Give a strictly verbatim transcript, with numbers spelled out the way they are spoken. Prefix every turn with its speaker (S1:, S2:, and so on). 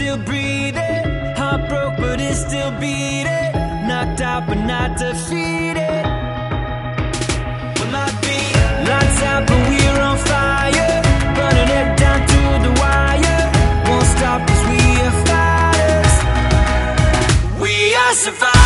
S1: still breathing. Heart broke, but it's still beating. Knocked out, but not defeated. We might be lights out, but we're on fire. Burning it down to the wire. Won't stop 'cause we are fighters. We are survivors.